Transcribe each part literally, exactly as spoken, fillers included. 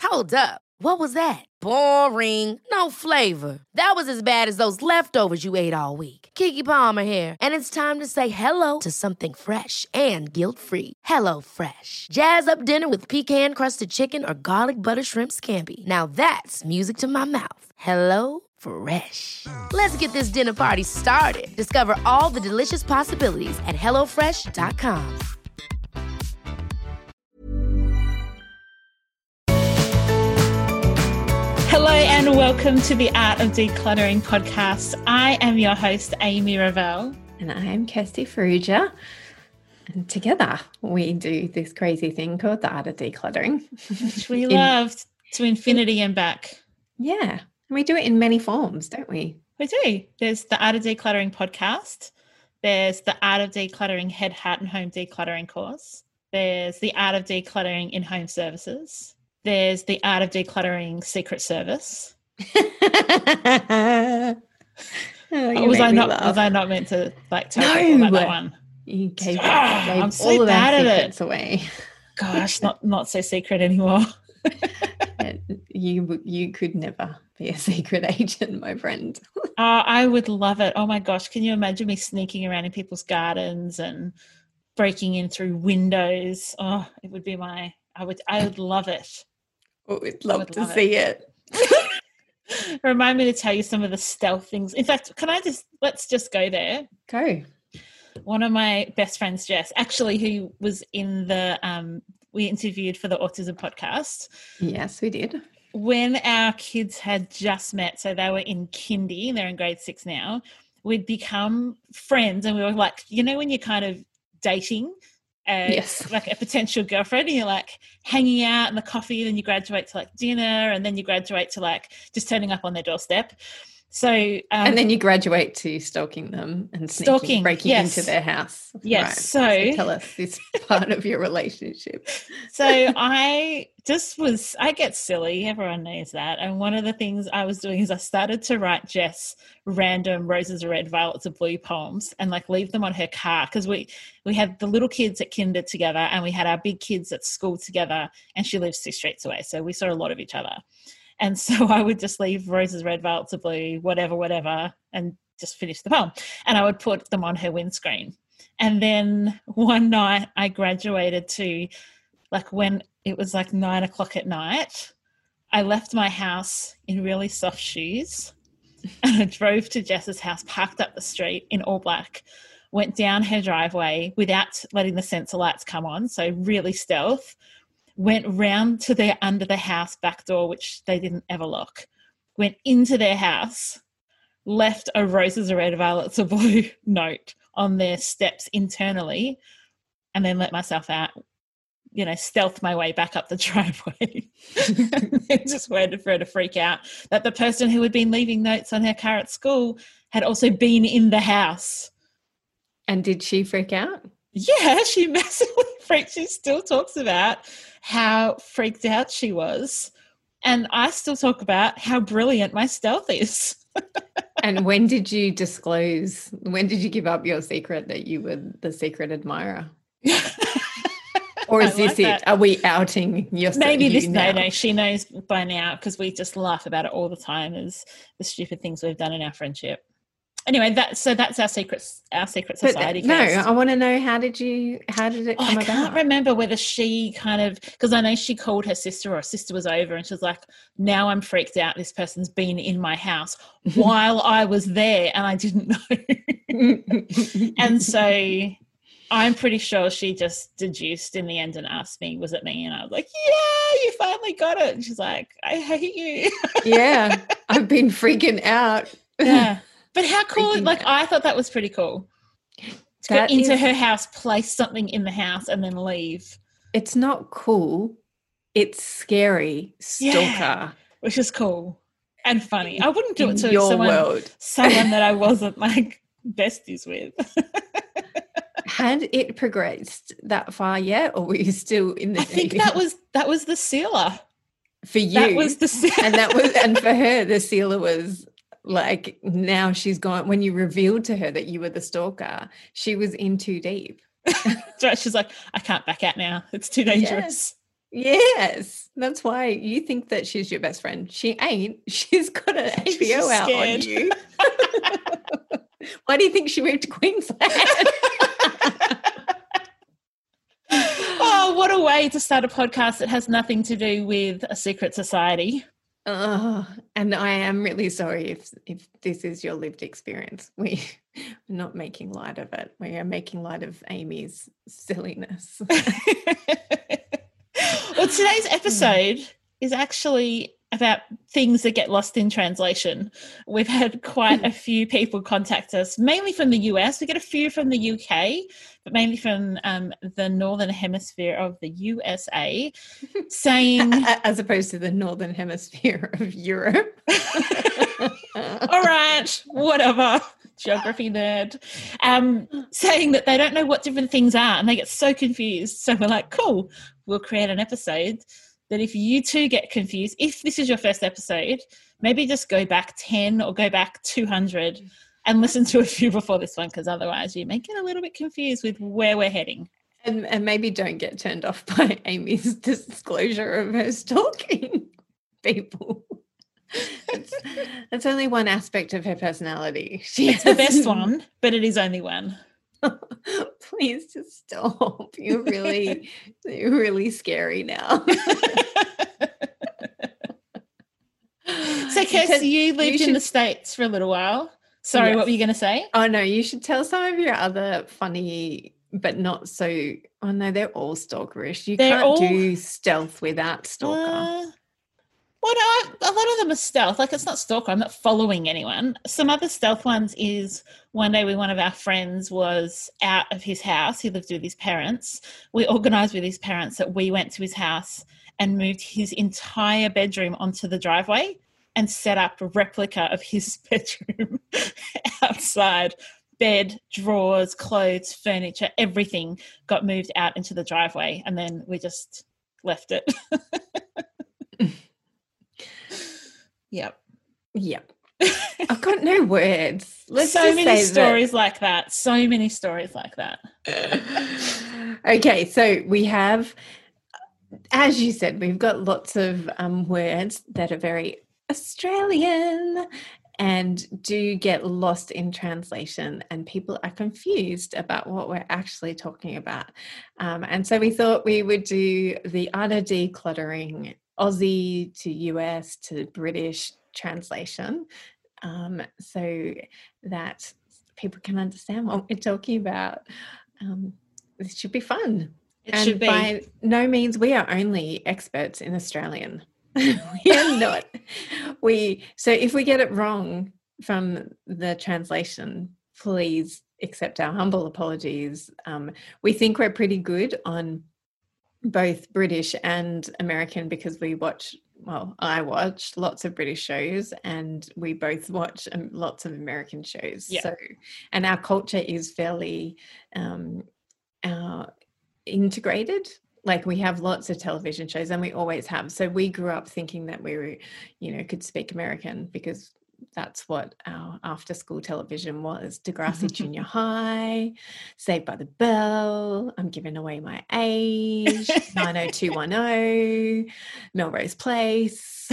Hold up. What was that? Boring. No flavor. That was as bad as those leftovers you ate all week. Keke Palmer here, and it's time to say hello to something fresh and guilt-free. Hello Fresh. Jazz up dinner with pecan-crusted chicken or garlic butter shrimp scampi. Now that's music to my mouth. Hello Fresh. Let's get this dinner party started. Discover all the delicious possibilities at hello fresh dot com. Hello and welcome to the Art of Decluttering podcast. I am your host, Amy Revell. And I am Kirsty Farrugia. And together we do this crazy thing called the Art of Decluttering. Which we in, love to infinity and back. Yeah. We do it in many forms, don't we? We do. There's the Art of Decluttering podcast. There's the Art of Decluttering Head, Heart and Home Decluttering course. There's the Art of Decluttering in Home Services. There's the Art of Decluttering Secret Service. oh, was I not? Was I not meant to like tell no. people about that one? You gave, oh, gave I'm so all of bad our at secrets it. away. Gosh, not not so secret anymore. you you could never be a secret agent, my friend. uh, I would love it. Oh my gosh, can you imagine me sneaking around in people's gardens and breaking in through windows? Oh, it would be my. I would. I would love it. Oh, we'd love to love see it. it. Remind me to tell you some of the stealth things. In fact, can I just, let's just go there. Go. One of my best friends, Jess, actually, who was in the, um, we interviewed for the Autism podcast. Yes, we did. When our kids had just met, so they were in kindy, they're in grade six now, we'd become friends and we were like, you know, when you're kind of dating, as yes. like a potential girlfriend, and you're like hanging out in the coffee, then you graduate to like dinner, and then you graduate to like just turning up on their doorstep. So um, and then you graduate to stalking them and sneaking, stalking, breaking yes. into their house. Yes. Right. So, so tell us this part of your relationship. So I just was, I get silly. Everyone knows that. And one of the things I was doing is I started to write Jess random roses are red, violets are blue poems and like leave them on her car. Cause we, we had the little kids at kinder together and we had our big kids at school together, and she lives two streets away. So we saw a lot of each other. And so I would just leave roses red, violets are blue, whatever, whatever, and just finish the poem. And I would put them on her windscreen. And then one night I graduated to like when it was like nine o'clock at night, I left my house in really soft shoes and I drove to Jess's house, parked up the street in all black, went down her driveway without letting the sensor lights come on, so really stealth, went round to their under the house back door, which they didn't ever lock, went into their house, left a roses are red, violets are blue note on their steps internally, and then let myself out, you know, stealth my way back up the driveway. And just waited for her to freak out that the person who had been leaving notes on her car at school had also been in the house. And did she freak out? Yeah, she massively freaked. She still talks about how freaked out she was. And I still talk about how brilliant my stealth is. And when did you disclose, when did you give up your secret that you were the secret admirer? Or is this like it? That. Are we outing yourself? Maybe this, you no, no, she knows by now because we just laugh about it all the time as the stupid things we've done in our friendship. Anyway, that so that's our secret, our secret society. But, no, I want to know, how did you, how did it come oh, I about? I can't remember whether she kind of, because I know she called her sister or her sister was over and she was like, now I'm freaked out. This person's been in my house while I was there and I didn't know. And so I'm pretty sure she just deduced in the end and asked me, was it me? And I was like, yeah, you finally got it. And she's like, I hate you. Yeah, I've been freaking out. Yeah. But how cool, freaking like out. I thought that was pretty cool. To that go into is, her house, place something in the house and then leave. It's not cool. It's scary. Stalker. Yeah, which is cool and funny. I wouldn't do in it to your someone, world. someone that I wasn't like besties with. Had it progressed that far yet, or were you still in the I think dating? that was that was the sealer. For you. That was the sealer. And that was and for her the sealer was like, now she's gone, when you revealed to her that you were the stalker, she was in too deep. That's right. She's like, I can't back out now. It's too dangerous. Yes, that's why you think that she's your best friend. She ain't. She's got an A B O out on you. Why do you think she moved to Queensland? Oh, what a way to start a podcast that has nothing to do with a secret society. Oh, and I am really sorry if if this is your lived experience. We, we're not making light of it. We are making light of Amy's silliness. Well, today's episode is actually about things that get lost in translation. We've had quite a few people contact us, mainly from the U S. We get a few from the U K, but mainly from um, the northern hemisphere of the U S A, saying... As opposed to the northern hemisphere of Europe. All right, whatever. Geography nerd. Um, saying that they don't know what different things are and they get so confused. So we're like, cool, we'll create an episode that if you too get confused, if this is your first episode, maybe just go back ten or go back two hundred and listen to a few before this one, because otherwise you may get a little bit confused with where we're heading. And, and maybe don't get turned off by Amy's disclosure of her stalking people. It's, it's only one aspect of her personality. She it's the best one, but it is only one. Please just stop. You're really, you're really scary now. So, Kirsty, you lived you should... in the States for a little while. Sorry, yes. What were you going to say? Oh, no, you should tell some of your other funny, but not so, oh, no, they're all stalkerish. You they're can't all... do stealth without stalker. Uh... Well, no, a lot of them are stealth. Like, it's not stalker. I'm not following anyone. Some other stealth ones is one day when one of our friends was out of his house. He lived with his parents. We organised with his parents that we went to his house and moved his entire bedroom onto the driveway and set up a replica of his bedroom outside. Bed, drawers, clothes, furniture, everything got moved out into the driveway, and then we just left it. Yep. Yep. I've got no words. Let's so many stories that. like that. So many stories like that. Okay, so we have, as you said, we've got lots of um, words that are very Australian and do get lost in translation, and people are confused about what we're actually talking about. Um, and so we thought we would do the utter decluttering Aussie to U S to British translation, um, so that people can understand what we're talking about. Um, this should be fun. It and should be. By no means we are only experts in Australian. We are not. We so if we get it wrong from the translation, please accept our humble apologies. Um, we think we're pretty good on both British and American because we watch, well, I watch lots of British shows and we both watch um, lots of American shows. Yeah. So, and our culture is fairly um, uh, integrated. Like we have lots of television shows and we always have. So we grew up thinking that we were, you know, could speak American because that's what our after school television was. Degrassi Junior High, Saved by the Bell, I'm giving away my age, nine oh two one oh, Melrose Place.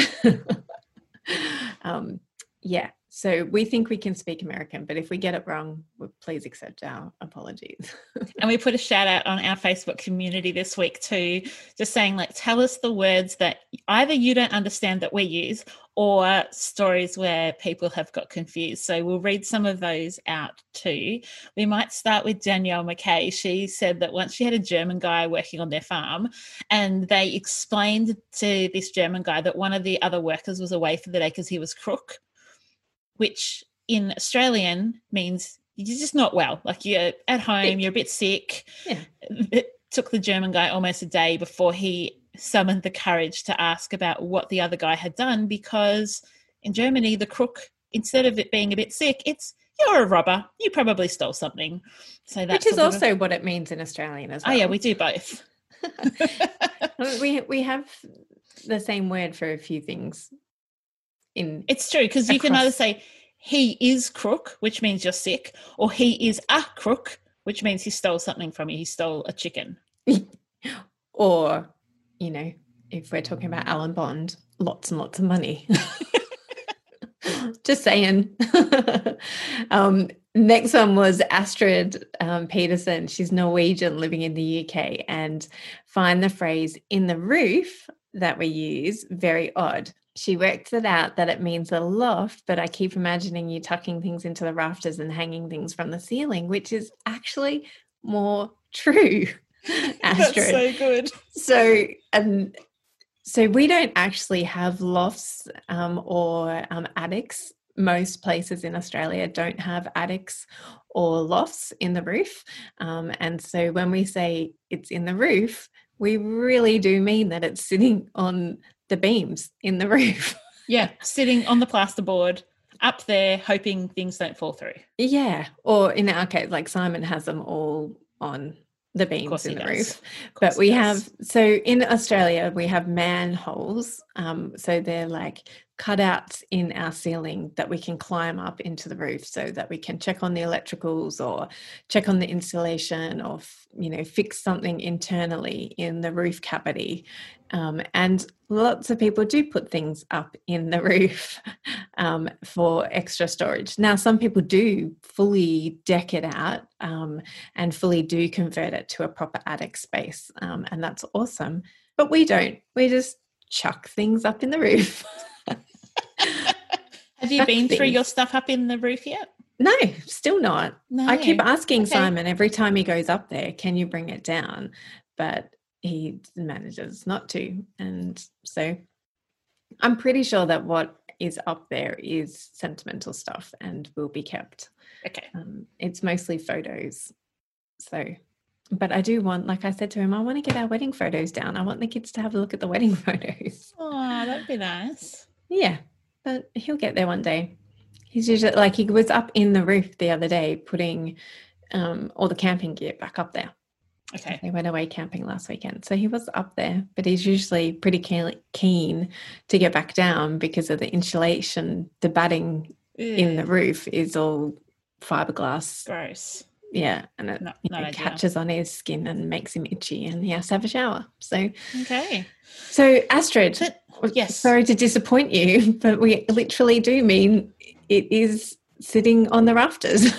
um, yeah, so we think we can speak American, but if we get it wrong, please accept our apologies. And we put a shout out on our Facebook community this week too, just saying like, tell us the words that either you don't understand that we use or stories where people have got confused. So we'll read some of those out too. We might start with Danielle McKay. She said that once she had a German guy working on their farm and they explained to this German guy that one of the other workers was away for the day because he was crook, which in Australian means you're just not well. Like you're at home, you're a bit sick. Yeah. It took the German guy almost a day before he summoned the courage to ask about what the other guy had done, because in Germany, the crook, instead of it being a bit sick, it's you're a robber. You probably stole something. So that's Which is also of, what it means in Australian as well. Oh, yeah, we do both. we we have the same word for a few things. In It's true, because you can either say he is crook, which means you're sick, or he is a crook, which means he stole something from you. He stole a chicken. Or you know, if we're talking about Alan Bond, lots and lots of money. Just saying. um, next one was Astrid um, Peterson. She's Norwegian living in the U K, and find the phrase "in the roof" that we use very odd. She worked it out that it means a loft, but I keep imagining you tucking things into the rafters and hanging things from the ceiling, which is actually more true. That's so good. So, um, so we don't actually have lofts um, or um, attics. Most places in Australia don't have attics or lofts in the roof. Um, and so when we say it's in the roof, we really do mean that it's sitting on the beams in the roof. Yeah, sitting on the plasterboard up there, hoping things don't fall through. Yeah. Or in our case, like Simon has them all on the beams in the does. roof. But we have, so in Australia, we have manholes. Um, so they're like cutouts in our ceiling that we can climb up into the roof so that we can check on the electricals or check on the insulation or, you know, fix something internally in the roof cavity. Um, and lots of people do put things up in the roof um, for extra storage. Now, some people do fully deck it out um, and fully do convert it to a proper attic space. Um, and that's awesome. But we don't. We just chuck things up in the roof. Have you been through your stuff up in the roof yet? No, still not. No. I keep asking Okay. Simon every time he goes up there, can you bring it down? But he manages not to. And so I'm pretty sure that what is up there is sentimental stuff and will be kept. Okay. Um, it's mostly photos. So, but I do want, like I said to him, I want to get our wedding photos down. I want the kids to have a look at the wedding photos. Oh, that'd be nice. Yeah, but he'll get there one day. He's usually, like, he was up in the roof the other day putting um, all the camping gear back up there. Okay. They went away camping last weekend. So he was up there, but he's usually pretty keen to get back down because of the insulation. The batting Ew. in the roof is all fiberglass. Gross. Yeah, and it No, you not know, ideal. catches on his skin and makes him itchy, and he has to have a shower. So, Okay. so Astrid, But, yes. sorry to disappoint you, but we literally do mean it is sitting on the rafters.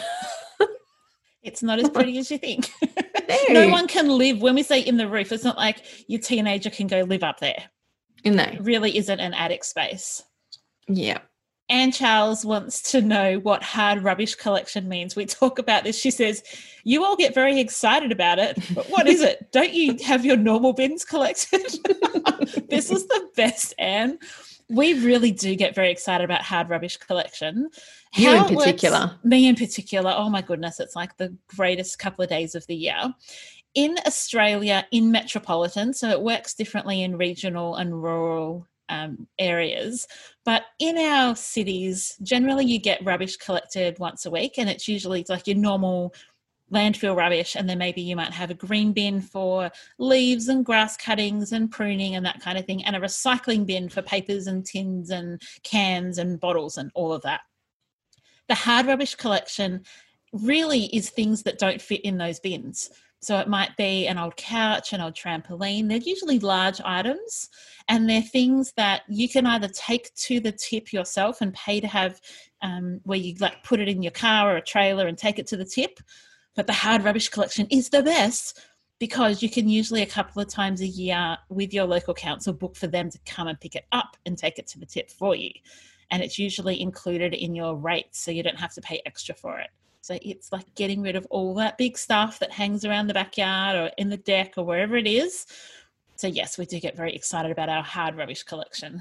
It's not as pretty as you think. No. No one can live, when we say in the roof, it's not like your teenager can go live up there. No. It really isn't an attic space. Yeah. Anne Charles wants to know what hard rubbish collection means. We talk about this. She says, you all get very excited about it, but what is it? Don't you have your normal bins collected? This is the best, Anne. We really do get very excited about hard rubbish collection. You How in it works- particular. me in particular. Oh, my goodness. It's like the greatest couple of days of the year. In Australia, in metropolitan, so it works differently in regional and rural um, areas. But in our cities, generally you get rubbish collected once a week, and it's usually like your normal landfill rubbish, and then maybe you might have a green bin for leaves and grass cuttings and pruning and that kind of thing, and a recycling bin for papers and tins and cans and bottles and all of that. The hard rubbish collection really is things that don't fit in those bins. So it might be an old couch, an old trampoline. They're usually large items, and they're things that you can either take to the tip yourself and pay to have um, where you like put it in your car or a trailer and take it to the tip. But the hard rubbish collection is the best because you can usually a couple of times a year with your local council book for them to come and pick it up and take it to the tip for you. And it's usually included in your rate, so you don't have to pay extra for it. So it's like getting rid of all that big stuff that hangs around the backyard or in the deck or wherever it is. So yes, we do get very excited about our hard rubbish collection.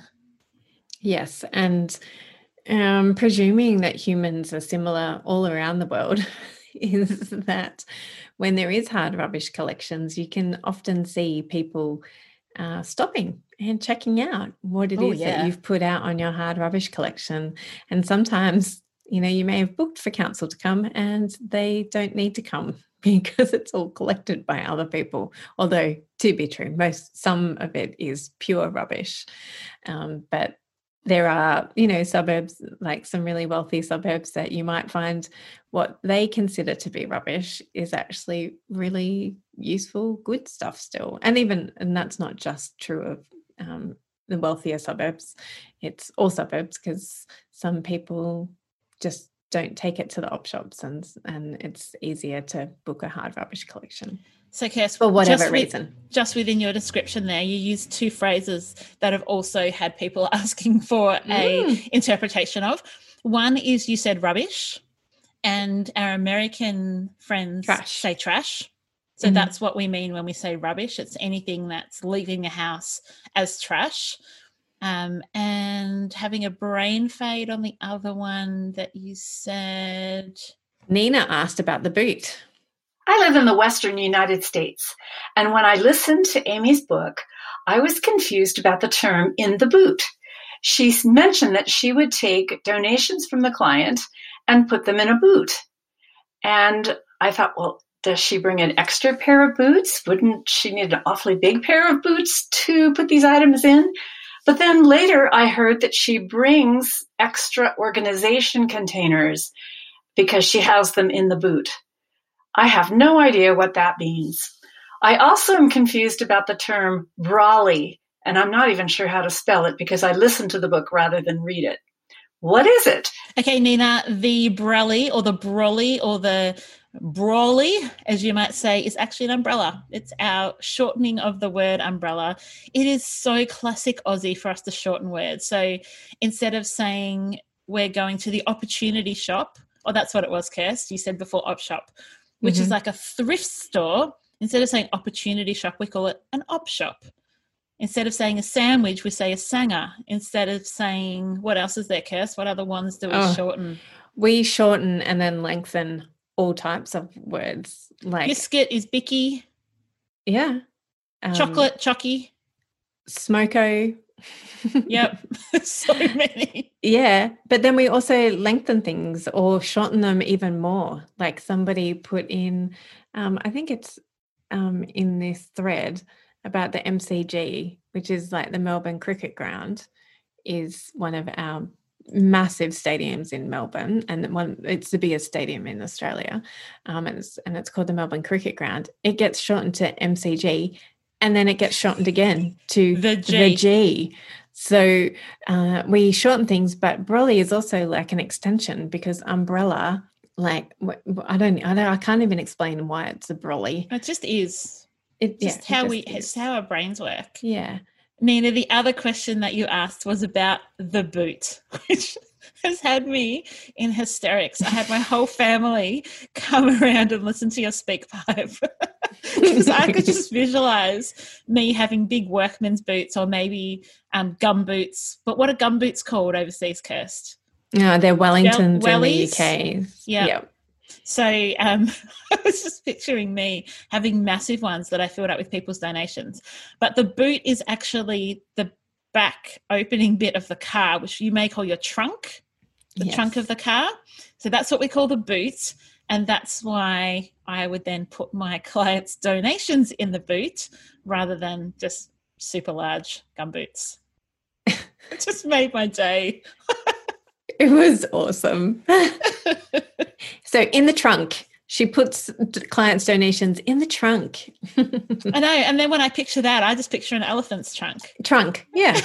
Yes, and um, presuming that humans are similar all around the world is that when there is hard rubbish collections, you can often see people uh, stopping and checking out what it Oh, is yeah. that you've put out on your hard rubbish collection. And sometimes, you know, you may have booked for council to come and they don't need to come because it's all collected by other people. Although, to be true, most some of it is pure rubbish. Um, but there are, you know, suburbs, like some really wealthy suburbs, that you might find what they consider to be rubbish is actually really useful, good stuff still. And even, and that's not just true of um, the wealthier suburbs. It's all suburbs, because some people just don't take it to the op shops, and and it's easier to book a hard rubbish collection. So, Kirst, for whatever just reason. With, just within your description there, you used two phrases that have also had people asking for mm. a interpretation of. One is, you said rubbish, and our American friends trash. say trash. So mm. that's what we mean when we say rubbish. It's anything that's leaving the house as trash. Um, and having a brain fade on the other one that you said. Nina asked about the boot. I live in the Western United States, and when I listened to Amy's book, I was confused about the term "in the boot." She mentioned that she would take donations from the client and put them in a boot. And I thought, well, does she bring an extra pair of boots? Wouldn't she need an awfully big pair of boots to put these items in? But then later I heard that she brings extra organization containers because she has them in the boot. I have no idea what that means. I also am confused about the term brolly, and I'm not even sure how to spell it because I listened to the book rather than read it. What is it? Okay, Nina, the brolly or the brolly or the brawly, as you might say, is actually an umbrella. It's our shortening of the word umbrella. It is so classic Aussie for us to shorten words. So instead of saying we're going to the opportunity shop, or that's what it was, Kirst, you said before, op shop, which mm-hmm. is like a thrift store. Instead of saying opportunity shop, we call it an op shop. Instead of saying a sandwich, we say a sanger. Instead of saying, what else is there, Kirst? What other ones do we oh, shorten? We shorten and then lengthen all types of words. Like biscuit is bicky. Yeah. Um, Chocolate, chocky. Smoko. Yep. So many. Yeah. But then we also lengthen things or shorten them even more. Like somebody put in, um, I think it's um, in this thread about the M C G, which is like the Melbourne Cricket Ground, is one of our massive stadiums in Melbourne, and one it's the biggest stadium in Australia, um, and, it's, and it's called the Melbourne Cricket Ground. It gets shortened to M C G, and then it gets shortened again to the G. The G. So uh, we shorten things, but brolly is also like an extension, because umbrella, like I don't, I don't, I can't even explain why it's a brolly. It just is. It, just yeah, how it we, just it's how our brains work. Yeah. Nina, the other question that you asked was about the boot, which has had me in hysterics. I had my whole family come around and listen to your speak pipe because I could just visualize me having big workman's boots or maybe um, gum boots. But what are gum boots called overseas, Kirst? No, they're Wellingtons in the U K. Yeah. Yep. So um, I was just picturing me having massive ones that I filled up with people's donations. But the boot is actually the back opening bit of the car, which you may call your trunk, the yes. trunk of the car. So that's what we call the boot. And that's why I would then put my clients' donations in the boot rather than just super large gum boots. It just made my day. It was awesome. So in the trunk, she puts clients' donations in the trunk. I know. And then when I picture that, I just picture an elephant's trunk. Trunk, yeah.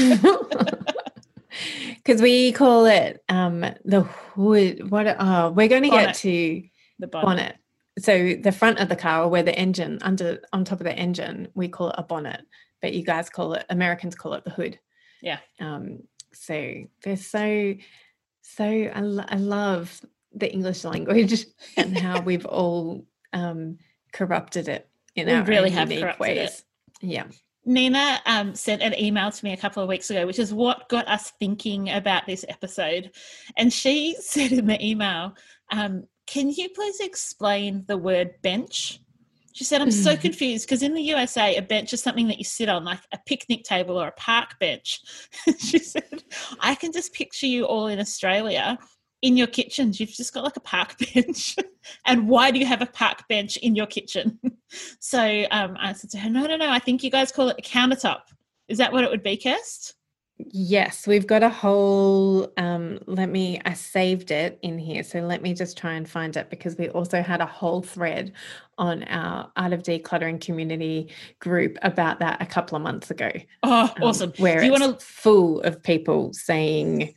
Because we call it um, the hood. What? Oh, we're going to get to the bonnet. bonnet. So the front of the car, or where the engine, under on top of the engine, we call it a bonnet. But you guys call it, Americans call it the hood. Yeah. Um, so they're so, so, I, lo- I love the English language and how we've all um, corrupted it in we our really own have unique ways. It. Yeah. Nina um, sent an email to me a couple of weeks ago, which is what got us thinking about this episode. And she said in the email, um, can you please explain the word bench? She said, I'm so confused because in the U S A, a bench is something that you sit on, like a picnic table or a park bench. She said, I can just picture you all in Australia in your kitchens. You've just got like a park bench. And why do you have a park bench in your kitchen? So um, I said to her, no, no, no, I think you guys call it a countertop. Is that what it would be, Kirst? Yes, we've got a whole, um, let me, I saved it in here. So let me just try and find it, because we also had a whole thread on our Art of Decluttering community group about that a couple of months ago. Oh, um, awesome. Where Do you it's want to full of people saying,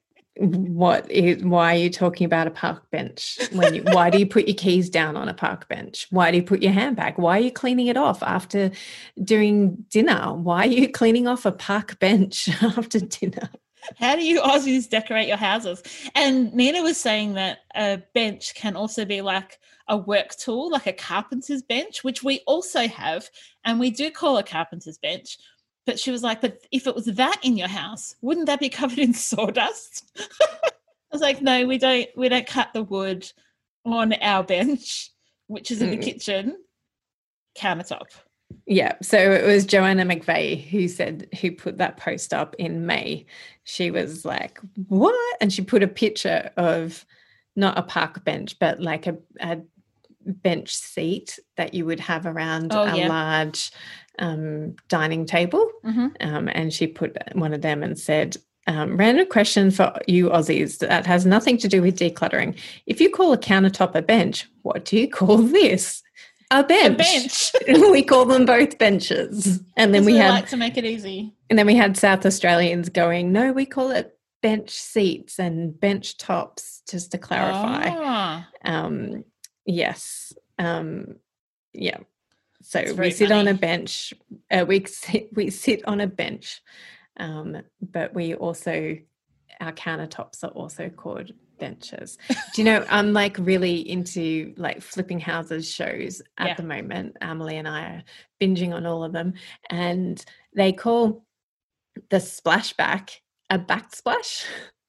what is, why are you talking about a park bench? When you, why do you put your keys down on a park bench? Why do you put your handbag? Why are you cleaning it off after doing dinner? Why are you cleaning off a park bench after dinner? How do you Aussies decorate your houses? And Nina was saying that a bench can also be like a work tool, like a carpenter's bench, which we also have, and we do call a carpenter's bench. But she was like, but if it was that in your house, wouldn't that be covered in sawdust? I was like, no, we don't we don't cut the wood on our bench, which is in the Mm. kitchen countertop. Yeah, so it was Joanna McVeigh who said, who put that post up in May. She was like, what? And she put a picture of not a park bench, but like a, a bench seat that you would have around Oh, a yeah. large um, dining table. Mm-hmm. Um, and she put one of them and said, um, random question for you Aussies that has nothing to do with decluttering. If you call a countertop a bench, what do you call this? A bench. A bench. We call them both benches. And then Because we we had like to make it easy. and then we had South Australians going, no, we call it bench seats and bench tops, just to clarify. Ah. Um, yes. Um, yeah. So That's we very sit on funny. a bench. Uh, we sit we sit on a bench, um, but we also, our countertops are also called benches. Do you know, I'm like really into like flipping houses shows at Yeah. the moment. Emily and I are binging on all of them, and they call the splashback a backsplash,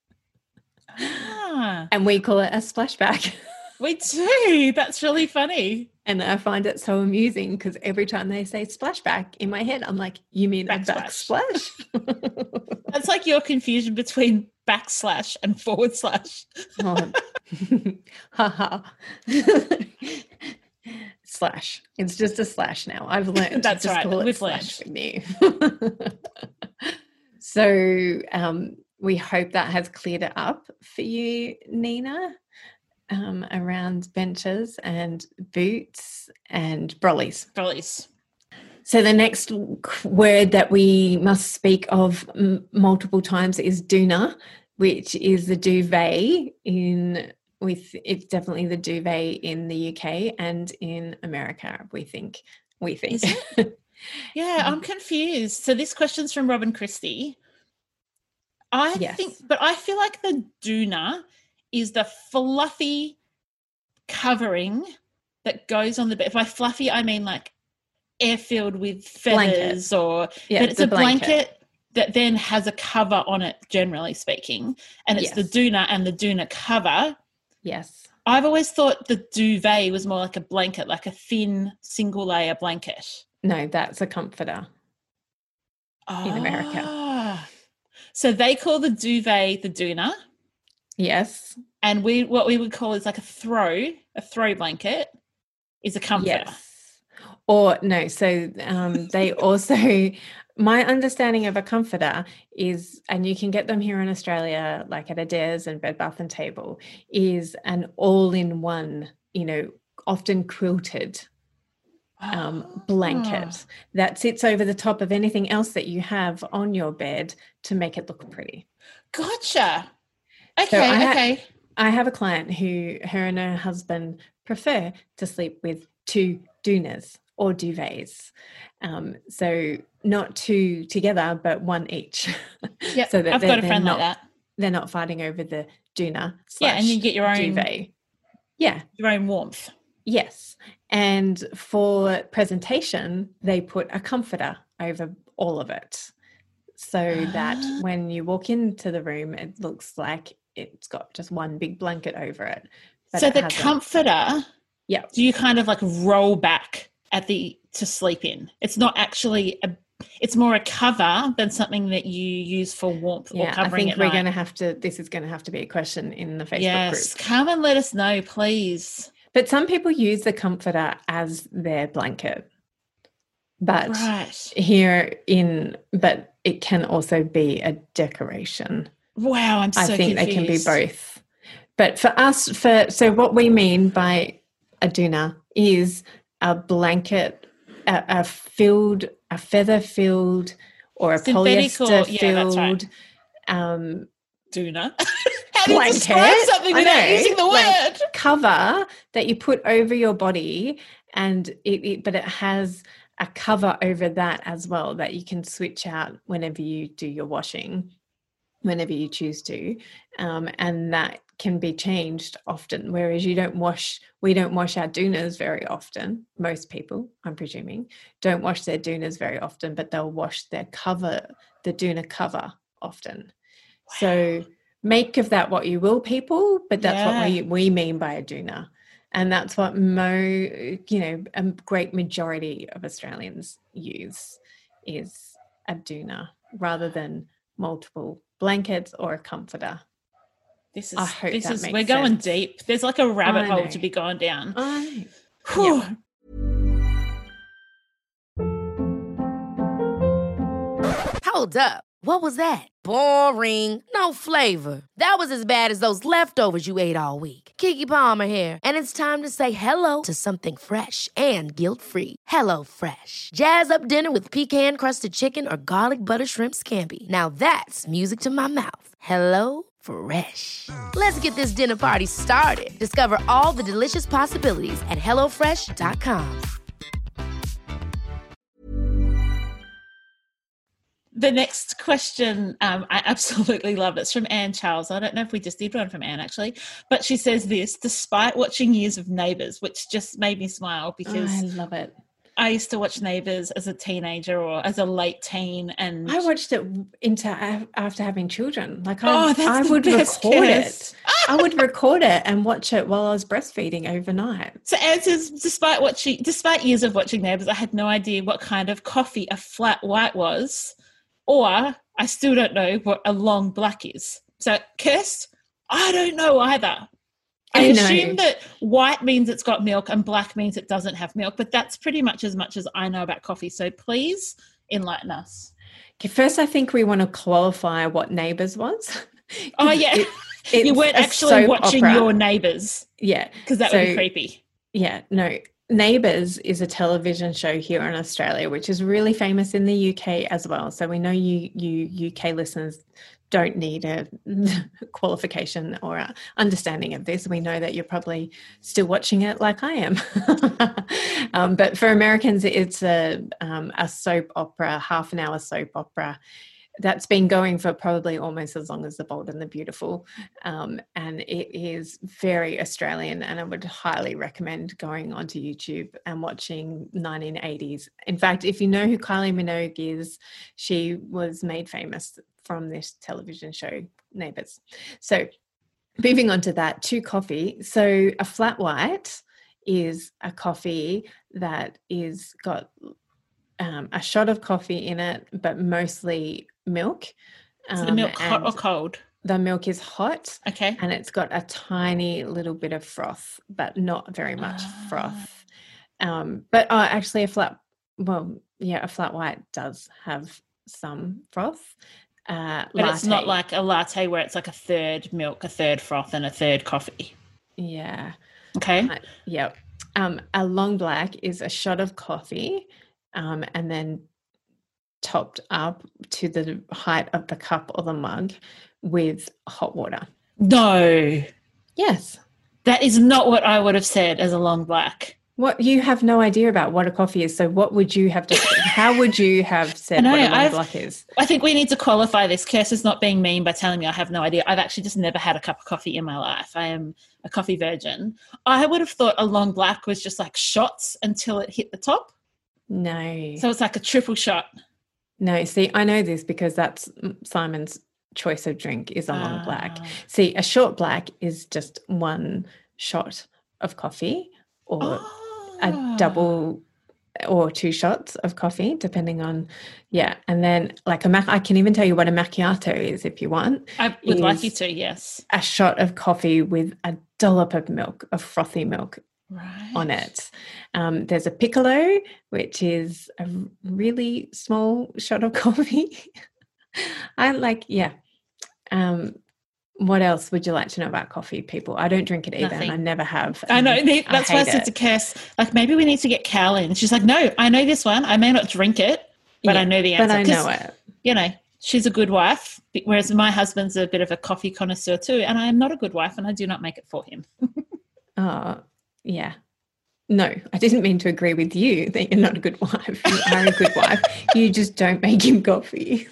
Ah, and we call it a splashback. we do. That's really funny. And I find it so amusing because every time they say splashback, in my head, I'm like, you mean Backsplash. a backsplash? That's like your confusion between backslash and forward slash. Oh. Haha. Slash. It's just a slash now. I've learned. That's to just right. Call it We've slash with you. So um, we hope that has cleared it up for you, Nina, um, around benches and boots and brollies. Brollies. So the next word that we must speak of m- multiple times is doona, which is the duvet in with it's definitely the duvet in the U K and in America, we think. We think. Is it? Yeah, I'm confused. So this question's from Robin Christie. I Yes. think, but I feel like the doona is the fluffy covering that goes on the bed. By fluffy, I mean like air filled with feathers, Blanket. or Yeah, but it's the a blanket. blanket. That then has a cover on it, generally speaking, and it's the Yes. doona and the doona cover. Yes. I've always thought the duvet was more like a blanket, like a thin single layer blanket. No, that's a comforter. In America. Ah. So they call the duvet the doona, Yes. and we what we would call is like a throw, a throw blanket is a comforter. Yes. Or no, so um, they also, my understanding of a comforter is, and you can get them here in Australia, like at Adairs and Bed Bath and Table, is an all-in-one, you know, often quilted um, blanket that sits over the top of anything else that you have on your bed to make it look pretty. Gotcha. Okay, So I ha- okay. I have a client who, her and her husband prefer to sleep with two doonas or duvets. Um, so not two together, but one each. Yeah, so that I've they're- got a they're friend not, like that. They're not fighting over the doona. Yeah, and you slash get your own duvet. Yeah. your own warmth. Yes. And for presentation, they put a comforter over all of it so Ah. that when you walk into the room, it looks like it's got just one big blanket over it. But So it the hasn't. comforter, Yeah. do you kind of like roll back at the to sleep in? It's not actually a it's more a cover than something that you use for warmth or Yeah, I covering think at we're night. going to have to, this is going to have to be a question in the Facebook Yes, group. come and let us know, please. But some people use the comforter as their blanket. But Right. here in, but it can also be a decoration. Wow, I'm so I think confused. they can be both. But for us, for so what we mean by a doona is a blanket, a, a filled, a feather filled, or a Synthetic or- polyester yeah, that's right. filled um, Doona. How do you blanket. describe something I without know, using the like word? cover that you put over your body, and it, it, but it has a cover over that as well that you can switch out whenever you do your washing, whenever you choose to, um, and that can be changed often, whereas you don't wash we don't wash our doonas very often. Most people, I'm presuming, don't wash their doonas very often, but they'll wash their cover, the doona cover, often. Wow. So make of that what you will, people, but that's Yeah. what we, we mean by a doona. And that's what mo you know a great majority of Australians use is a doona rather than multiple blankets or a comforter. This is I hope this that is makes we're going sense. deep. There's like a rabbit I hole know. to be gone down. I Whew. yeah. Hold up. What was that? Boring. No flavor. That was as bad as those leftovers you ate all week. Keke Palmer here, and it's time to say hello to something fresh and guilt-free. Hello Fresh. Jazz up dinner with pecan-crusted chicken or garlic butter shrimp scampi. Now that's music to my mouth. Hello Fresh. Let's get this dinner party started. Discover all the delicious possibilities at hello fresh dot com. The next question, um, I absolutely love it. It's from Anne Charles. I don't know if we just did one from Anne, actually. But she says this, despite watching years of Neighbours, which just made me smile because I love it. I used to watch Neighbours as a teenager or as a late teen. And I watched it into after having children. Like Oh, I, that's I the would best record kiss. it. I would record it and watch it while I was breastfeeding overnight. So Anne says, despite watching, despite years of watching Neighbours, I had no idea what kind of coffee a flat white was, or I still don't know what a long black is. So, Kirst, I don't know either. I, I know. assume that white means it's got milk and black means it doesn't have milk, but that's pretty much as much as I know about coffee. So please enlighten us. Okay, first, I think we want to qualify what Neighbours was. Oh, yeah. It, you it's weren't a actually soap watching opera. your Neighbours Yeah. because that So- would be creepy. Yeah, no. Neighbours is a television show here in Australia, which is really famous in the U K as well. So we know you, you U K listeners don't need a qualification or a understanding of this. We know that you're probably still watching it like I am. um, but for Americans, it's a, um, a soap opera, half an hour soap opera that's been going for probably almost as long as The Bold and the Beautiful. Um, and it is very Australian, and I would highly recommend going onto YouTube and watching nineteen eighties. In fact, if you know who Kylie Minogue is, she was made famous from this television show, Neighbours. So moving on to that, to coffee. So a flat white is a coffee that is got um, a shot of coffee in it, but mostly milk. Is the Um, milk hot and or cold? The milk is hot, Okay. and it's got a tiny little bit of froth, but not very much Ah. froth. Um, but uh, actually a flat, well, yeah, a flat white does have some froth. Uh, But it's not latte. like a latte where it's like a third milk, a third froth, and a third coffee. Yeah. Okay. Uh, yeah. Um, a long black is a shot of coffee, um, and then topped up to the height of the cup or the mug with hot water. No, Yes. that is not what I would have said as a long black. What, you have no idea about what a coffee is, so what would you have to how would you have said I know, what a long I've- black is? I think we need to qualify this. Kirsty's not being mean by telling me I have no idea. I've actually just never had a cup of coffee in my life. I am a coffee virgin. I would have thought a long black was just like shots until it hit the top. No. So it's like a triple shot. No, see, I know this because that's Simon's choice of drink is a long black. Ah. See, a short black is just one shot of coffee or a Ah. double or two shots of coffee, depending on, yeah. And then like a mac, I can even tell you what a macchiato is if you want. I would like is you to, yes. A shot of coffee with a dollop of milk, of frothy milk Right. on it. Um, there's a piccolo, which is a really small shot of coffee. I like, yeah. Um, what else would you like to know about coffee, people? I don't drink it either, Nothing. and I never have. I know. and they- That's I why I hate said it. to Kirst, like, maybe we need to get Cal in. She's like, no, I know this one. I may not drink it, but I Yeah, know the answer. But I 'Cause, know it. you know, she's a good wife, whereas my husband's a bit of a coffee connoisseur too, and I am not a good wife, and I do not make it for him. Oh, yeah. No, I didn't mean to agree with you that you're not a good wife. You are a good wife. You just don't make him coffee.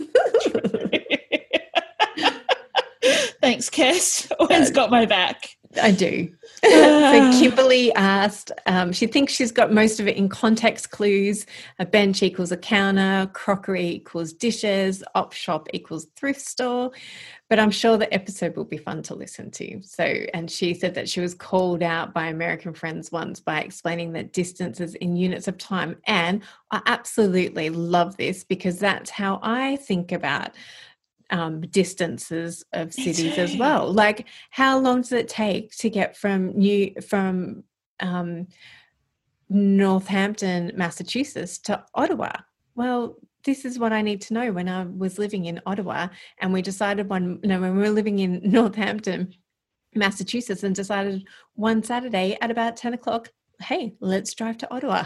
Thanks, Kirst. Always Uh, got my back. I do. So Kimberly asked, um, she thinks she's got most of it in context clues. A bench equals a counter, crockery equals dishes, op shop equals thrift store. But I'm sure the episode will be fun to listen to. So, and she said that she was called out by American friends once by explaining that distances in units of time. And I absolutely love this because that's how I think about Um, distances of cities as well. Like, how long does it take to get from New from um, Northampton, Massachusetts, to Ottawa? Well, this is what I need to know when I was living in Ottawa, and we decided one. No, when we were living in Northampton, Massachusetts, and decided one Saturday at about ten o'clock, hey, let's drive to Ottawa.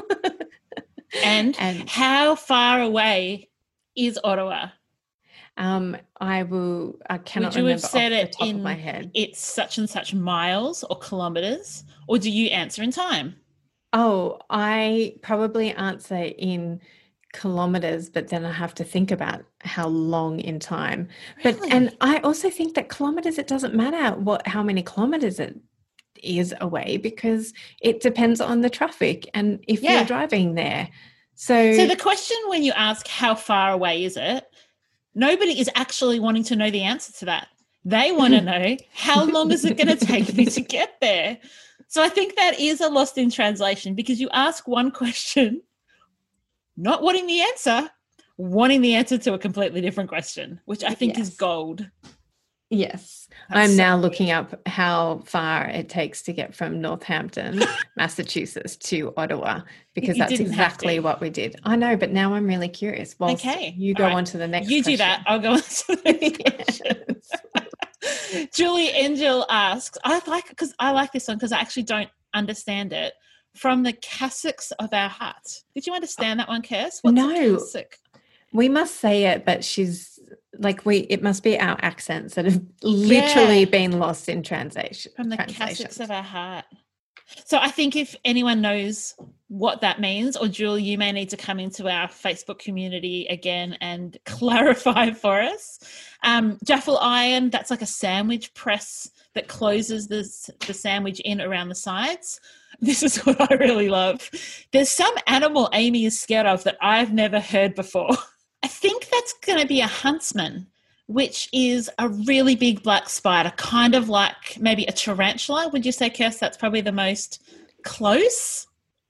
And, and how far away is Ottawa? Um, I will. I cannot Would you remember have said off it the top in of my head. it's such and such miles or kilometers, or do you answer in time? Oh, I probably answer in kilometers, but then I have to think about how long in time. But Really? and I also think that kilometers, it doesn't matter what how many kilometers it is away because it depends on the traffic and if Yeah. you're driving there. So, So the question when you ask how far away is it, nobody is actually wanting to know the answer to that. They want to know how long is it going to take me to get there? So I think that is a lost in translation because you ask one question, not wanting the answer, wanting the answer to a completely different question, which I think is Yes. gold. yes, That's I'm so now good. looking up how far it takes to get from Northampton, Massachusetts to Ottawa because You that's didn't have exactly to. what we did. I know, but now I'm really curious. Whilst Okay, you all go right. on to the next You question. do that. I'll go on to the next question. Julie Angel asks, I like because I like this one because I actually don't understand it. From the cassocks of our heart. Did you understand that one, Kirst? What's No. a cassock? We must say it, but she's like we. It must be our accents that have literally Yeah. been lost in translation. From the translation. cassocks of our heart. So I think if anyone knows what that means, or Julie, you may need to come into our Facebook community again and clarify for us. Um, Jaffle iron, that's like a sandwich press that closes the, the sandwich in around the sides. This is what I really love. There's some animal Amy is scared of that I've never heard before. I think that's going to be a huntsman, which is a really big black spider, kind of like maybe a tarantula. Would you say, Kirst, that's probably the most close?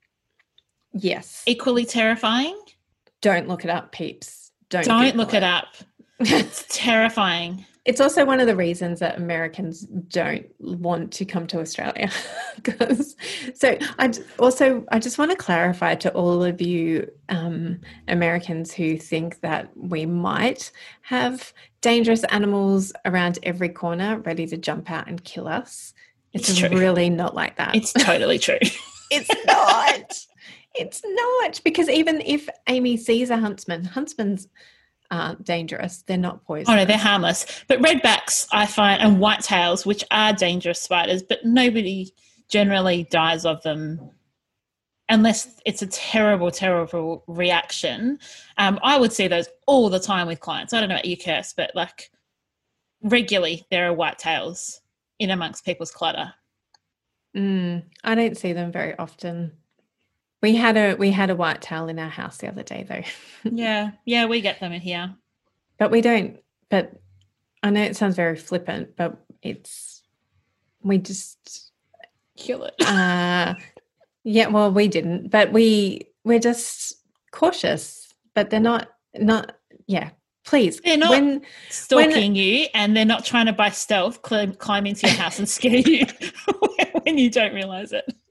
Yes. Equally terrifying? Don't look it up, peeps. Don't. Don't Google look it up. It's terrifying. It's also one of the reasons that Americans don't want to come to Australia. Because so I d- also I just want to clarify to all of you um, Americans who think that we might have dangerous animals around every corner ready to jump out and kill us. It's, It's true. really not like that. It's totally true. It's not. It's not, because even if Amy sees a huntsman, huntsmans aren't dangerous. They're not poisonous. Oh, no, they're harmless. But redbacks, I find, and whitetails, which are dangerous spiders, but nobody generally dies of them unless it's a terrible, terrible reaction. Um, I would see those all the time with clients. I don't know about you, Kirst, but like regularly there are whitetails in amongst people's clutter. Mm, I don't see them very often. We had a we had a whitetail in our house the other day though. Yeah, yeah, we get them in here. But we don't, but I know it sounds very flippant, but it's, we just, Kill it. uh, yeah, well, we didn't, but we, we're just cautious, but they're not, not, yeah, please. They're not when, stalking you, and they're not trying to by stealth climb, climb into your house and scare you when you don't realise it. yeah,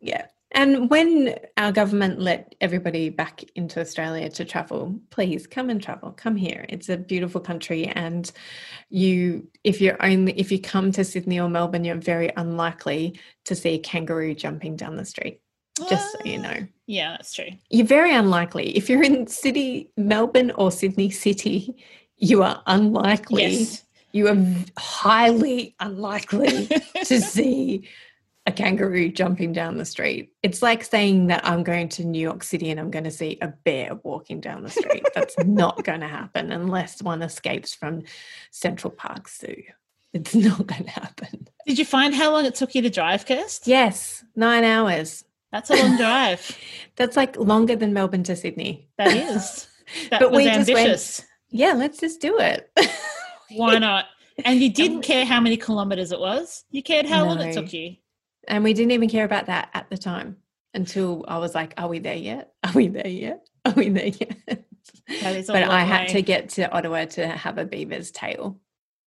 And when our government let everybody back into Australia to travel, please come and travel. Come here. It's a beautiful country, and you, if you're only if you come to Sydney or Melbourne, you're very unlikely to see a kangaroo jumping down the street. Just so you know. Yeah, that's true. You're very unlikely. If you're in city, Melbourne or Sydney City, you are unlikely. Yes. You are highly unlikely to see a kangaroo jumping down the street. It's like saying that I'm going to New York City and I'm going to see a bear walking down the street. That's not going to happen unless one escapes from Central Park Zoo. It's not going to happen. Did you find how long it took you to drive, Kirst? Yes, nine hours. That's a long drive. That's like longer than Melbourne to Sydney. That is. That But was we just went- ambitious. Yeah, let's just do it. Why not? And you didn't care how many kilometres it was. You cared how long it No. took you. And we didn't even care about that at the time until I was like, are we there yet? Are we there yet? Are we there yet? That is a But long I had way. to get to Ottawa to have a beaver's tail.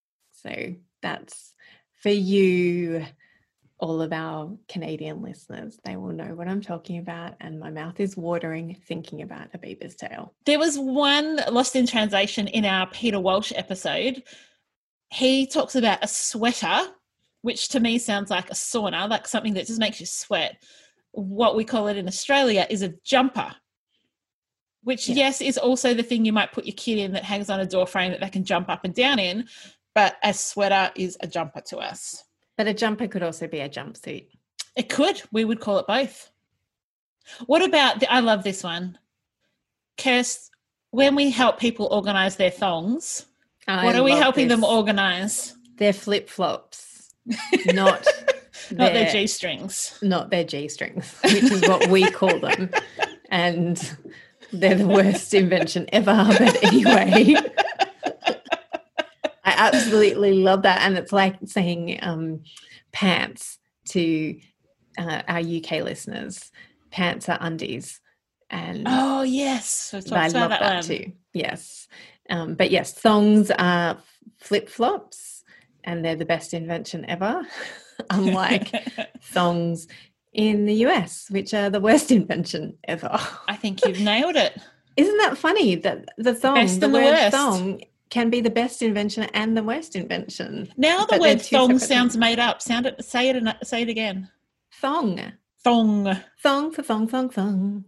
So that's for you, all of our Canadian listeners. They will know what I'm talking about. And my mouth is watering thinking about a beaver's tail. There was one lost in translation in our Peter Walsh episode. He talks about a sweater, which to me sounds like a sauna, like something that just makes you sweat. What we call it in Australia is a jumper, which, Yeah. yes, is also the thing you might put your kid in that hangs on a door frame that they can jump up and down in, but a sweater is a jumper to us. But a jumper could also be a jumpsuit. It could. We would call it both. What about, the, I love this one. Kirst, when we help people organise their thongs, I what are we love helping them this. organise? They're flip-flops, not Not their their- G-strings. not their G-strings, which is what we call them. And they're the worst invention ever. But anyway, I absolutely love that. And it's like saying um, pants to uh, our U K listeners. Pants are undies. And Oh, yes. We've talked I about love that, that one. too. Yes. Um, but yes, thongs are flip-flops, and they're the best invention ever. Unlike thongs in the U S, which are the worst invention ever. I think you've nailed it. Isn't that funny that the thong, best the and the word worst. thong, can be the best invention and the worst invention? Now the But they're word two thong separate sounds things. made up. Sound it. Say it. and- Say it again. Thong. Thong. Thong for thong, thong, thong.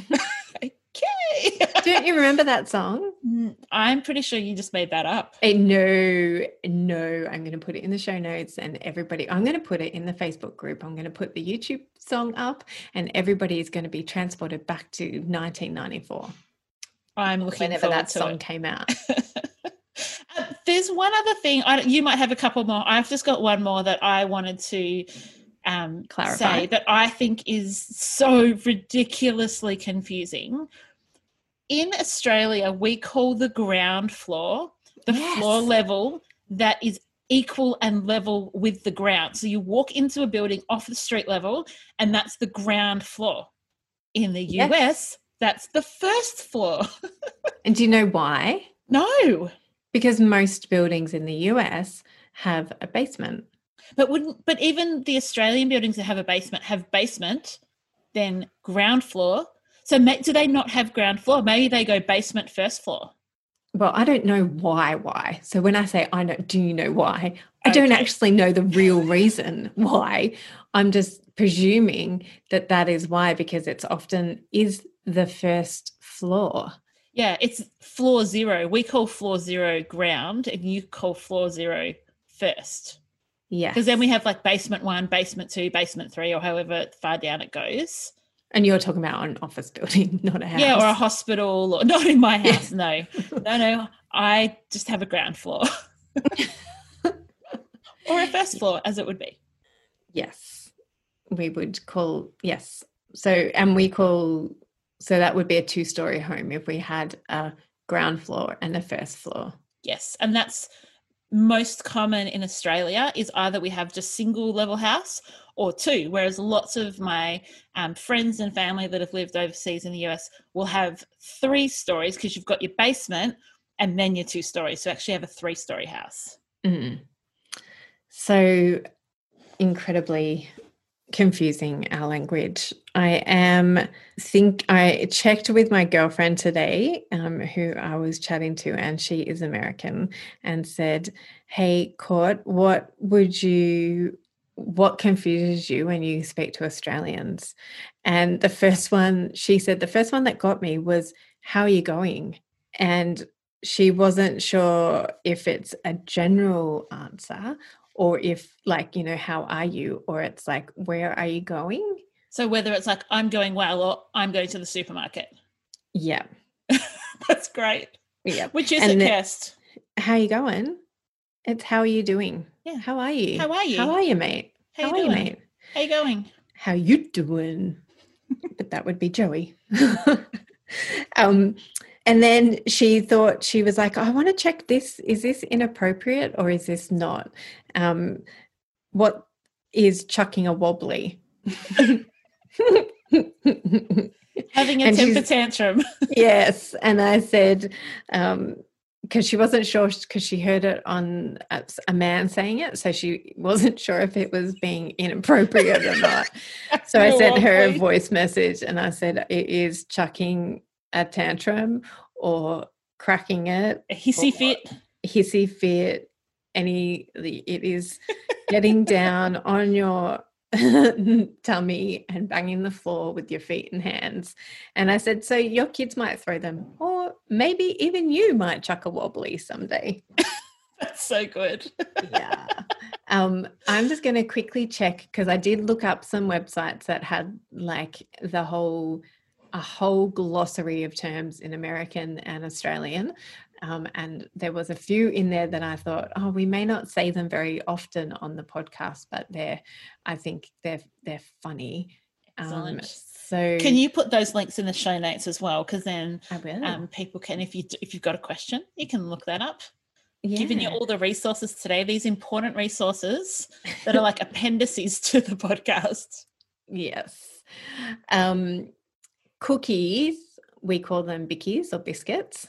Okay. Don't you remember that song? Mm, I'm pretty sure you just made that up. Eh, no, no, I'm going to put it in the show notes, and everybody, I'm going to put it in the Facebook group. I'm going to put the YouTube song up, and everybody is going to be transported back to nineteen ninety-four, I'm looking whenever forward that to song it. came out. Uh, there's one other thing. I, you might have a couple more. I've just got one more that I wanted to um, Clarify. say that I think is so ridiculously confusing. In Australia, we call the ground floor the Yes. floor level that is equal and level with the ground. So you walk into a building off the street level, and that's the ground floor. In the U S, Yes. that's the first floor. And do you know why? No. Because most buildings in the U S have a basement. But wouldn't but even the Australian buildings that have a basement have basement, then ground floor. So ma- do they not have ground floor? Maybe they go basement, first floor. Well, I don't know why, why. So when I say I know, do you know why? I don't Okay. actually know the real reason why. I'm just presuming that that is why, because it's often is the first floor. Yeah, it's floor zero. We call floor zero ground, and you call floor zero first. Yeah. Because then we have like basement one, basement two, basement three, or however far down it goes. And you're talking about an office building, not a house. Yeah, or a hospital, or not in my house. No, no, no. I just have a ground floor, or a first floor, as it would be. Yes. We would call, yes. So, and we call, so that would be a two-story home if we had a ground floor and a first floor. Yes, and that's most common in Australia is either we have just single level house or two, whereas lots of my um, friends and family that have lived overseas in the U S will have three stories because you've got your basement and then your two stories. So actually have a three story house. Mm. So incredibly confusing, our language. I am think I checked with my girlfriend today, um, who I was chatting to, and she is American, and said, "Hey, Court, what would you, what confuses you when you speak to Australians?" And the first one, she said, the first one that got me was, "How are you going?" And she wasn't sure if it's a general answer or if, like, you know, how are you? Or it's like, where are you going? So whether it's like, I'm going well or I'm going to the supermarket. Yeah. That's great. Yeah. Which is And it, the- Kirst? How are you going? It's how are you doing? Yeah. How are you? How are you? How are you, mate? How, How you are doing? you, mate? How you going? How you doing? But that would be Joey. um, and then she thought, she was like, I want to check this. Is this inappropriate or is this not? Um, what is chucking a wobbly? Having a And temper she's- tantrum. Yes. And I said, um, because she wasn't sure, because she heard it on a, a man saying it, so she wasn't sure if it was being inappropriate or not. So I sent her a voice message and I said, it is chucking a tantrum or cracking it. A hissy or fit. Hissy fit. Any, it is getting down on your tummy and banging the floor with your feet and hands. And I said, so your kids might throw them, or maybe even you might chuck a wobbly someday. That's so good. Yeah. Um, I'm just going to quickly check, because I did look up some websites that had like the whole, a whole glossary of terms in American and Australian. Um, and there was a few in there that I thought, oh, we may not say them very often on the podcast, but they're, I think they're they're funny. Um, so can you put those links in the show notes as well? Because then I will. Um, people can, if you if you've got a question, you can look that up. Yeah. Giving you all the resources today, these important resources that are like appendices to the podcast. Yes. Um, cookies, we call them bickies or biscuits.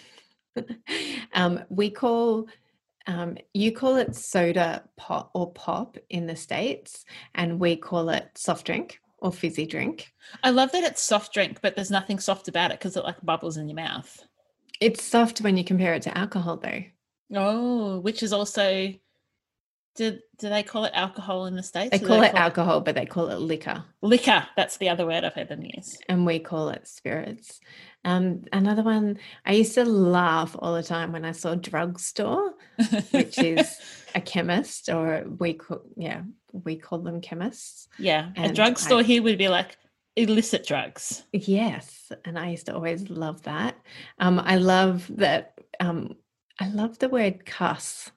um, we call, um, you call it soda pop or pop in the States, and we call it soft drink or fizzy drink. I love that it's soft drink, but there's nothing soft about it because it like bubbles in your mouth. It's soft when you compare it to alcohol, though. Oh, which is also, do, do they call it alcohol in the States? They Do call they it alcohol, but they call it liquor. Liquor, that's the other word I've heard them use. And we call it spirits. Um, another one, I used to laugh all the time when I saw drugstore, which is a chemist, or we call, yeah, we call them chemists. Yeah, And a drugstore I- here would be like illicit drugs. Yes, and I used to always love that. Um, I love that. Um, I love the word cuss,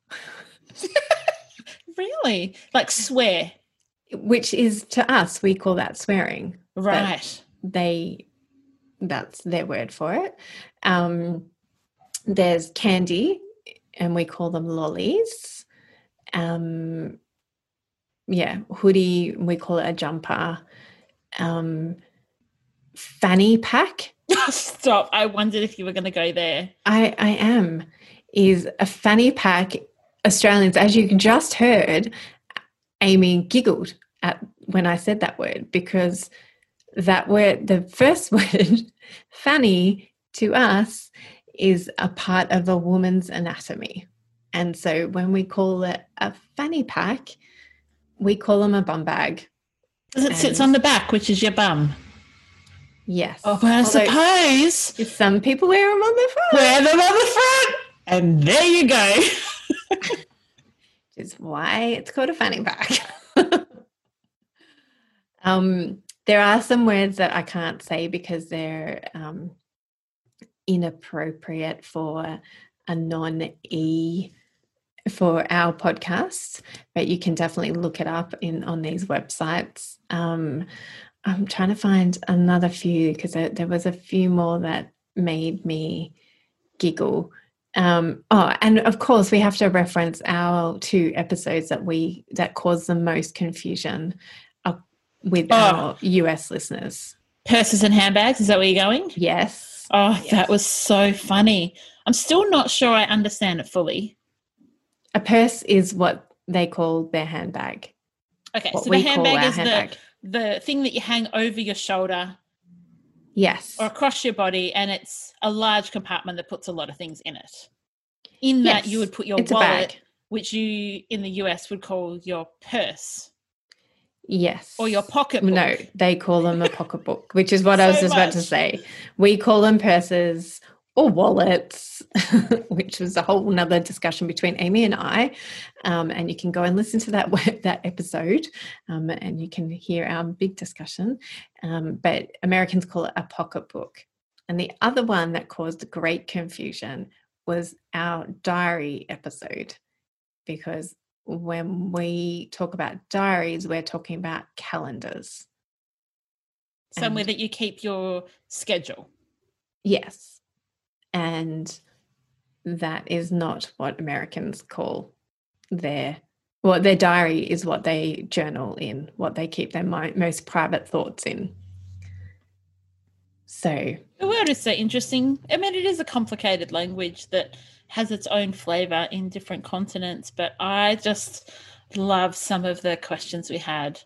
Really? Like swear. which is, to us, we call that swearing. Right. They, that's their word for it. Um, there's candy, and we call them lollies. Um, yeah, hoodie, we call it a jumper. Um, fanny pack. Stop. I wondered if you were going to go there. I, I am, is a fanny pack. Australians, as you just heard, Amy giggled at when I said that word, because that word, the first word, fanny, to us is a part of a woman's anatomy. And so when we call it a fanny pack, we call them a bum bag. Because it sits on the back, which is your bum. Yes. Oh, but I Although suppose some people wear them on the front. wear them on the front. And there you go. Which is why it's called a fanny pack. um, there are some words that I can't say because they're um, inappropriate for a non-E for our podcast, but you can definitely look it up in on these websites. Um, I'm trying to find another few because there, there was a few more that made me giggle. Um, oh, and of course we have to reference our two episodes that we that caused the most confusion uh, with Oh. our U S listeners. Purses and handbags, is that where you're going? Yes. Oh, Yes. that was so funny. I'm still not sure I understand it fully. A purse is what they call their handbag. Okay, what so we the call handbag our is handbag. the the thing that you hang over your shoulder Yes. or across your body, and it's a large compartment that puts a lot of things in it. In that, Yes, you would put your it's a wallet, bag. which you in the U S would call your purse Yes. or your pocketbook. No, they call them a pocketbook, which is what I was So just about to much. say. We call them purses or wallets, which was a whole nother discussion between Amy and I. Um, and you can go and listen to that that episode, um, and you can hear our big discussion. Um, but Americans call it a pocketbook. And the other one that caused great confusion was our diary episode, because when we talk about diaries, we're talking about calendars. Somewhere And- that you keep your schedule. Yes. And that is not what Americans call their, well, their diary is what they journal in, what they keep their mo- most private thoughts in. So The word is so interesting. I mean, it is a complicated language that has its own flavor in different continents, but I just love some of the questions we had.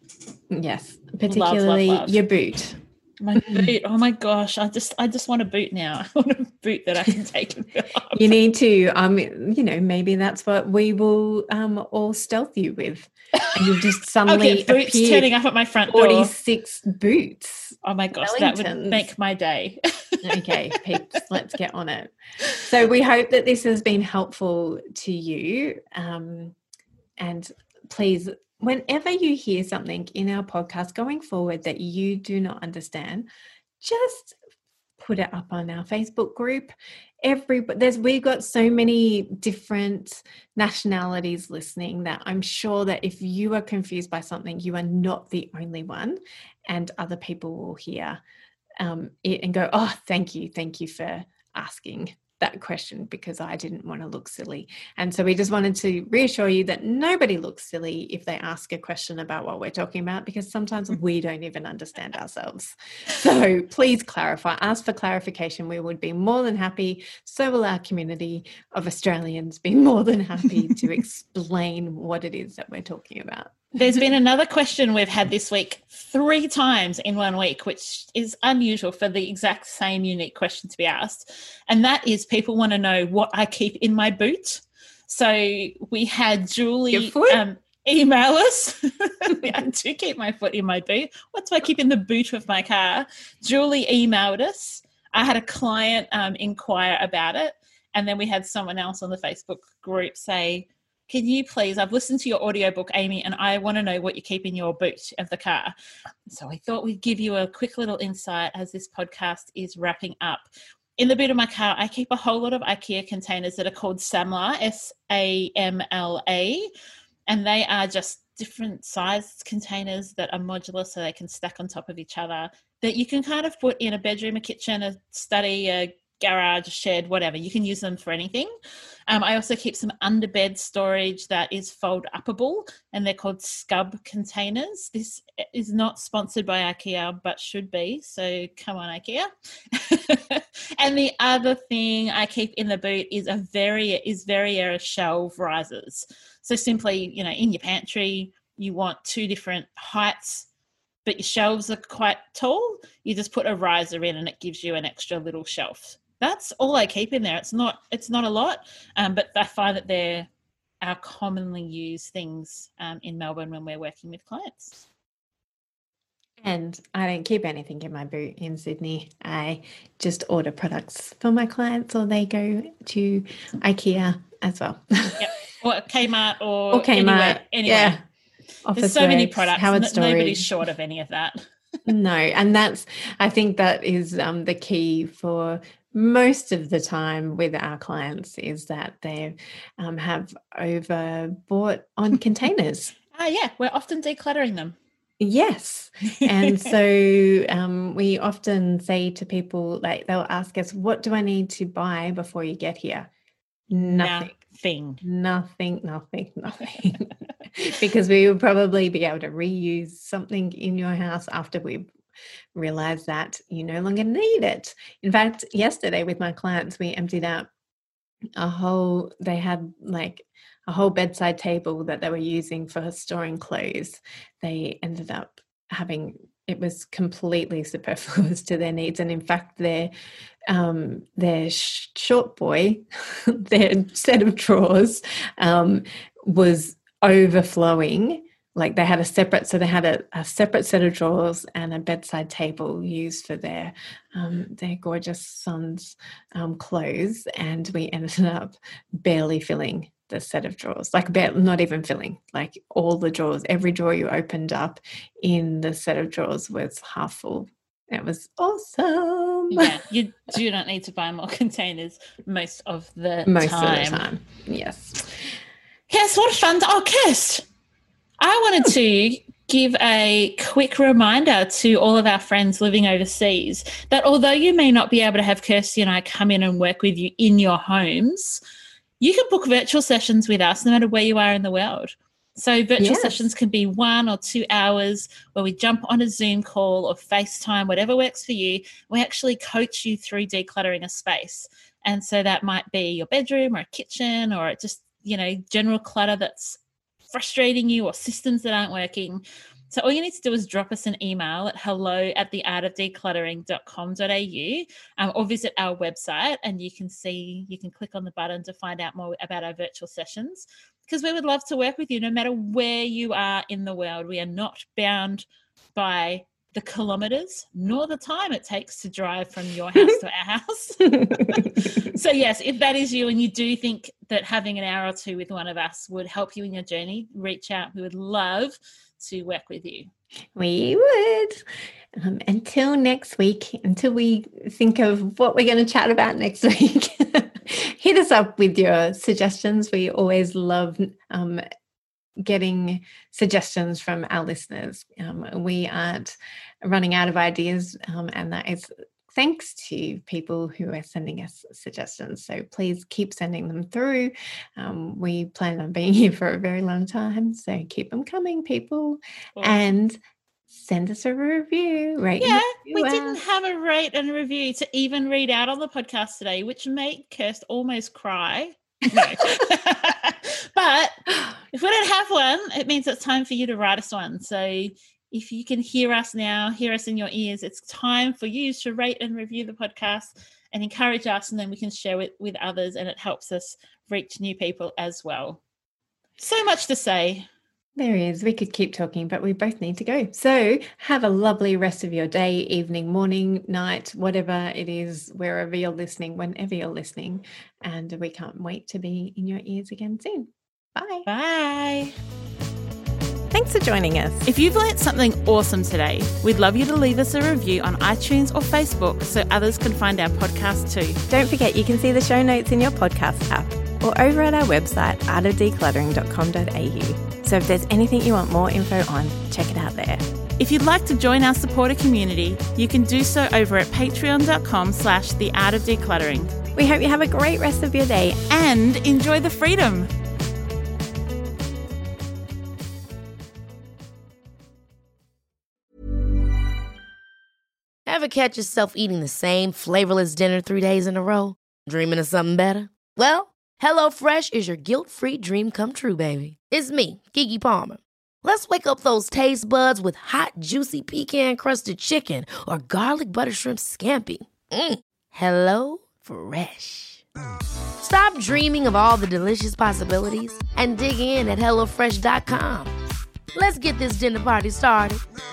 yes, particularly love, love. your boot. My boot. Oh my gosh. I just I just want a boot now. I want a boot that I can take and fill up. You need to, um, you know, maybe that's what we will um, all stealth you with. And you'll just I'll suddenly get boots appear turning up at my front door. forty-six boots. Oh my gosh, that would Wellingtons. make my day. Okay, peeps, let's get on it. So we hope that this has been helpful to you. Um, and please, whenever you hear something in our podcast going forward that you do not understand, just put it up on our Facebook group. Every there's we've got so many different nationalities listening that I'm sure that if you are confused by something, you are not the only one, and other people will hear um, it and go, oh, thank you, thank you for asking that question, because I didn't want to look silly. And so we just wanted to reassure you that nobody looks silly if they ask a question about what we're talking about, because sometimes we don't even understand ourselves. So please clarify, ask for clarification. We would be more than happy. So will our community of Australians be more than happy to explain what it is that we're talking about. There's been another question we've had this week three times in one week, which is unusual for the exact same unique question to be asked. And that is, people want to know what I keep in my boot. So we had Julie um, email us. I do keep my foot in my boot. What do I keep in the boot of my car? Julie emailed us. I had a client um, inquire about it. And then we had someone else on the Facebook group say, can you please, I've listened to your audiobook, Amy, and I want to know what you keep in your boot of the car. So I thought we'd give you a quick little insight as this podcast is wrapping up. In the boot of my car, I keep a whole lot of IKEA containers that are called Samla, S A M L A, and they are just different sized containers that are modular so they can stack on top of each other, that you can kind of put in a bedroom, a kitchen, a study, a garage, a shed, whatever. You can use them for anything. Um, I also keep some underbed storage that is fold upable, and they're called Scub containers. This is not sponsored by IKEA, but should be. So come on, IKEA. And the other thing I keep in the boot is a very is Verrier shelf risers. So simply, you know, in your pantry, you want two different heights, but your shelves are quite tall. You just put a riser in, and it gives you an extra little shelf. That's all I keep in there. It's not it's not a lot, um, but I find that they're our commonly used things um, in Melbourne when we're working with clients. And I don't keep anything in my boot in Sydney. I just order products for my clients, or they go to IKEA as well. Yep. Or Kmart or, or Kmart. anywhere. anywhere. Yeah. Office There's so many Works, products. Howard N- Storage. Nobody's short of any of that. No, and that's, I think that is um, the key for most of the time with our clients, is that they um, have overbought on containers. Ah, yeah, we're often decluttering them. Yes. And so um, we often say to people, like, they'll ask us, what do I need to buy before you get here? Nothing. Nothing. Nothing, nothing, nothing. Because we will probably be able to reuse something in your house after we realize that you no longer need it. In fact, yesterday with my clients, we emptied out a whole, they had like a whole bedside table that they were using for storing clothes. They ended up having, it was completely superfluous to their needs. And in fact, their um, their sh- short boy, their set of drawers um, was overflowing. Like they had a separate, so they had a, a separate set of drawers and a bedside table used for their um, their gorgeous son's um, clothes, and we ended up barely filling the set of drawers, like bare, not even filling, like all the drawers, every drawer you opened up in the set of drawers was half full. It was awesome. Yeah, you do not need to buy more containers most of the most time. Most of the time, yes. Yes, what a fun, oh, Kirst. I wanted to give a quick reminder to all of our friends living overseas that although you may not be able to have Kirsty and I come in and work with you in your homes, you can book virtual sessions with us no matter where you are in the world. So virtual yes. sessions can be one or two hours where we jump on a Zoom call or FaceTime, whatever works for you. We actually coach you through decluttering a space. And so that might be your bedroom or a kitchen or just, you know, general clutter that's frustrating you or systems that aren't working. So all you need to do is drop us an email at hello at the art of decluttering dot com dot a u um, or visit our website, and you can see, you can click on the button to find out more about our virtual sessions, because we would love to work with you no matter where you are in the world. We are not bound by the kilometres nor the time it takes to drive from your house to our house. So yes, if that is you and you do think that having an hour or two with one of us would help you in your journey, reach out. We would love to work with you. We would. Um, until next week, until we think of what we're going to chat about next week, hit us up with your suggestions. We always love um, getting suggestions from our listeners. Um, we aren't running out of ideas, um, and that is thanks to people who are sending us suggestions. So please keep sending them through. Um, we plan on being here for a very long time, so keep them coming, people. Awesome. And send us a review. Rate yeah, review we us. didn't have a rate and review to even read out on the podcast today, which made Kirst almost cry. No. But if we don't have one, it means it's time for you to write us one. So if you can hear us now, hear us in your ears, it's time for you to rate and review the podcast and encourage us, and then we can share it with others, and it helps us reach new people as well. So much to say. There is. We could keep talking, but we both need to go. So have a lovely rest of your day, evening, morning, night, whatever it is, wherever you're listening, whenever you're listening. And we can't wait to be in your ears again soon. Bye. Bye. Thanks for joining us. If you've learnt something awesome today, we'd love you to leave us a review on iTunes or Facebook so others can find our podcast too. Don't forget you can see the show notes in your podcast app or over at our website, art of decluttering dot com dot a u. So if there's anything you want more info on, check it out there. If you'd like to join our supporter community, you can do so over at patreon dot com slash the art of decluttering. We hope you have a great rest of your day and enjoy the freedom. Ever catch yourself eating the same flavorless dinner three days in a row? Dreaming of something better? Well, HelloFresh is your guilt-free dream come true, baby. It's me, Keke Palmer. Let's wake up those taste buds with hot, juicy pecan-crusted chicken or garlic butter shrimp scampi. Mm. Hello Fresh. Stop dreaming of all the delicious possibilities and dig in at hello fresh dot com. Let's get this dinner party started.